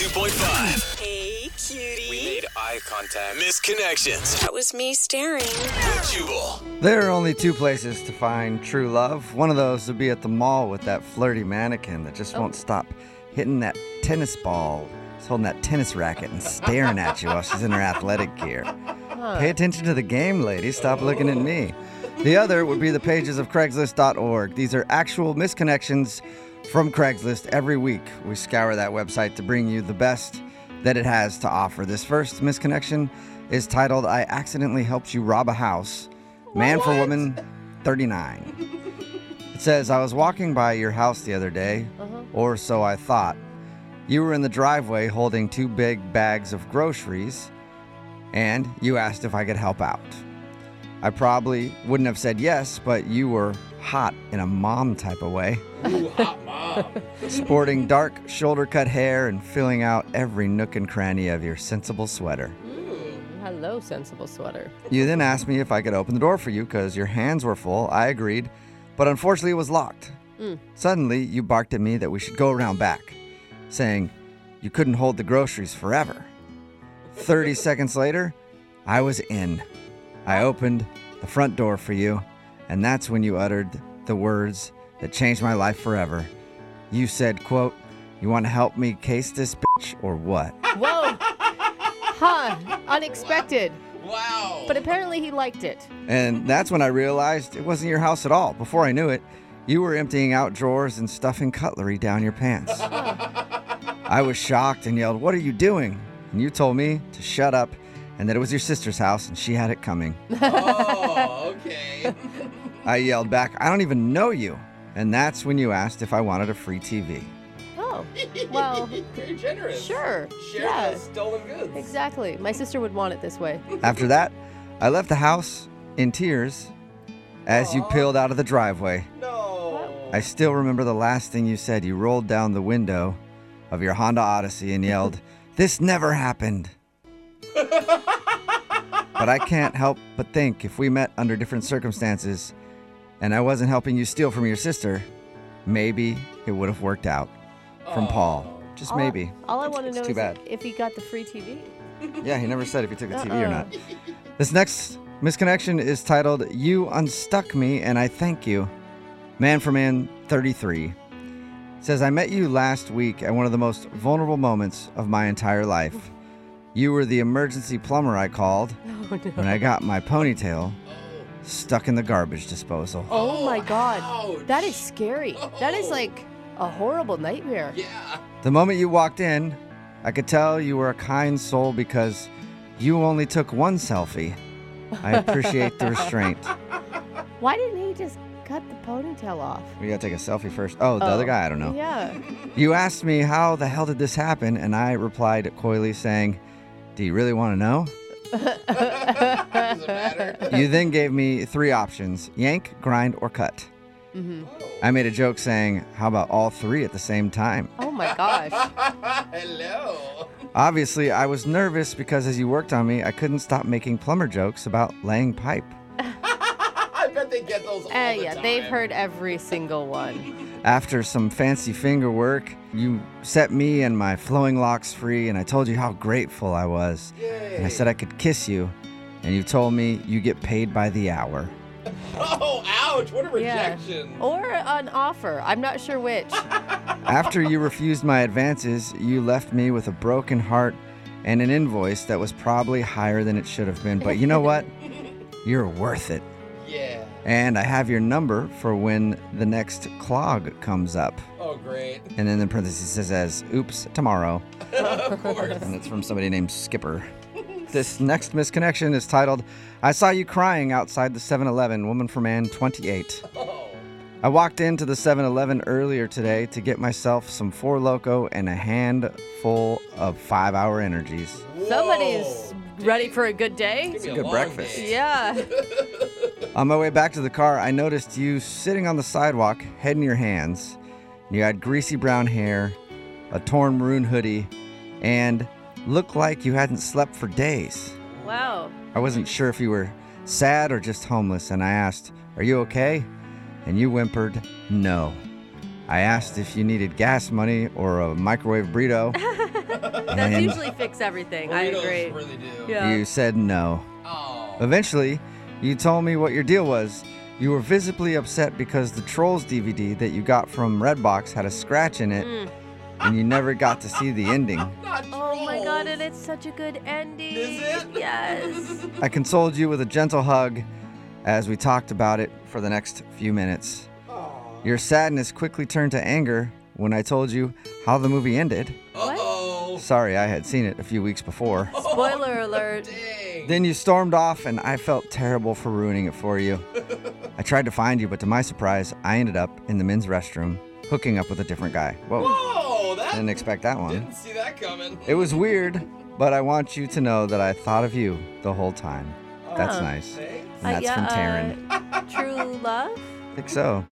92.5. Hey, cutie. We made eye contact. Misconnections. That was me staring. With Jubal. There are only two places to find true love. One of those would be at the mall with that flirty mannequin that just won't stop hitting that tennis ball. She's holding that tennis racket and staring at you while she's in her athletic gear. Pay attention to the game, lady. Stop looking at me. The other would be the pages of Craigslist.org. These are actual misconnections from Craigslist. Every week, we scour that website to bring you the best that it has to offer. This first misconnection is titled, I Accidentally Helped You Rob a House. Man for woman, 39. It says, I was walking by your house the other day, or so I thought. You were in the driveway holding 2 big bags of groceries, and you asked if I could help out. I probably wouldn't have said yes, but you were hot in a mom type of way. Ooh, hot mom. Sporting dark shoulder-cut hair and filling out every nook and cranny of your sensible sweater. Hello, sensible sweater. You then asked me if I could open the door for you because your hands were full. I agreed, but unfortunately it was locked. Suddenly, you barked at me that we should go around back, saying you couldn't hold the groceries forever. 30 seconds later, I was in. I opened the front door for you, and that's when you uttered the words that changed my life forever. You said, quote, you want to help me case this bitch or what? Whoa. Unexpected. Wow. But apparently he liked it. And that's when I realized it wasn't your house at all. Before I knew it, you were emptying out drawers and stuffing cutlery down your pants. I was shocked and yelled, what are you doing? And you told me to shut up and that it was your sister's house and she had it coming. Oh, okay. I yelled back, I don't even know you. And that's when you asked if I wanted a free TV. Oh, well, Very generous. sure. Share Yeah, the stolen goods. exactly. My sister would want it this way. After that, I left the house in tears as you peeled out of the driveway. No. I still remember the last thing you said. You rolled down the window of your Honda Odyssey and yelled, this never happened. But I can't help but think if we met under different circumstances and I wasn't helping you steal from your sister, maybe it would have worked out. From Paul. Just maybe. All I want to It's know too is bad. if he got the free TV. Yeah, he never said if he took the TV or not. This next misconnection is titled, You Unstuck Me and I Thank You. Man for Man 33 says, I met you last week at one of the most vulnerable moments of my entire life. You were the emergency plumber I called when I got my ponytail stuck in the garbage disposal. Oh my God. Ouch. That is scary. That is like a horrible nightmare. Yeah. The moment you walked in, I could tell you were a kind soul because you only took one selfie. I appreciate the restraint. Why didn't he just cut the ponytail off? We gotta take a selfie first. Oh, the other guy, I don't know. Yeah. You asked me how the hell did this happen, and I replied coyly saying, do you really want to know? Does it matter? You then gave me 3 options, yank, grind, or cut. I made a joke saying, how about all 3 at the same time? Oh my gosh. Hello. Obviously, I was nervous because as you worked on me, I couldn't stop making plumber jokes about laying pipe. I bet they get those all the Yeah, time. they've heard every single one. After some fancy finger work, you set me and my flowing locks free, and I told you how grateful I was. Yay. And I said I could kiss you, and you told me you get paid by the hour. Oh, ouch. What a Yeah. rejection. Or an offer. I'm not sure which. After you refused my advances, you left me with a broken heart and an invoice that was probably higher than it should have been. But you know what? You're worth it. Yeah. And I have your number for when the next clog comes up. Oh, great. And then in parentheses it says, oops, tomorrow. Of course. And it's from somebody named Skipper. This next misconnection is titled, I saw you crying outside the 7-Eleven, Woman for Man 28. Oh. I walked into the 7-Eleven earlier today to get myself some Four Loko and a handful of 5-Hour Energies. Somebody's ready for a good day. Give me a good long breakfast. day. Yeah. On my way back to the car, I noticed you sitting on the sidewalk, head in your hands. You had greasy brown hair, a torn maroon hoodie, and looked like you hadn't slept for days. Wow. I wasn't sure if you were sad or just homeless, and I asked, are you okay? And you whimpered, no. I asked if you needed gas money or a microwave burrito, That's And usually fix everything. I Burritos agree. really do. Yeah. you said no. Oh. Eventually, you told me what your deal was. You were visibly upset because the Trolls DVD that you got from Redbox had a scratch in it, and you never got to see the ending. Not Oh my God, trolls. and it's such a good ending. Is it? Yes. I consoled you with a gentle hug as we talked about it for the next few minutes. Your sadness quickly turned to anger when I told you how the movie ended. Uh-oh. Sorry, I had seen it a few weeks before. Spoiler alert. Dang. Then you stormed off, and I felt terrible for ruining it for you. I tried to find you, but to my surprise, I ended up in the men's restroom hooking up with a different guy. Whoa, Whoa, that didn't expect that one. didn't see that coming. It was weird, but I want you to know that I thought of you the whole time. That's Oh. nice. Thanks. And that's from Taryn. True love? I think so.